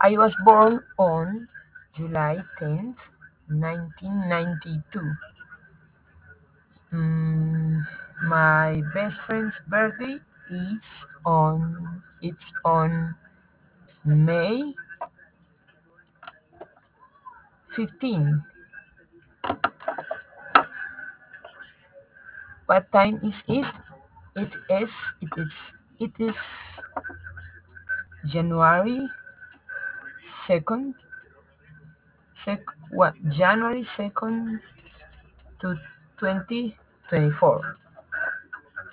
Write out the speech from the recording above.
I was born on July 10th, 1992. Mm, my best friend's birthday it's on May 15. What time is it? It is January 2nd, January 2nd to 2024.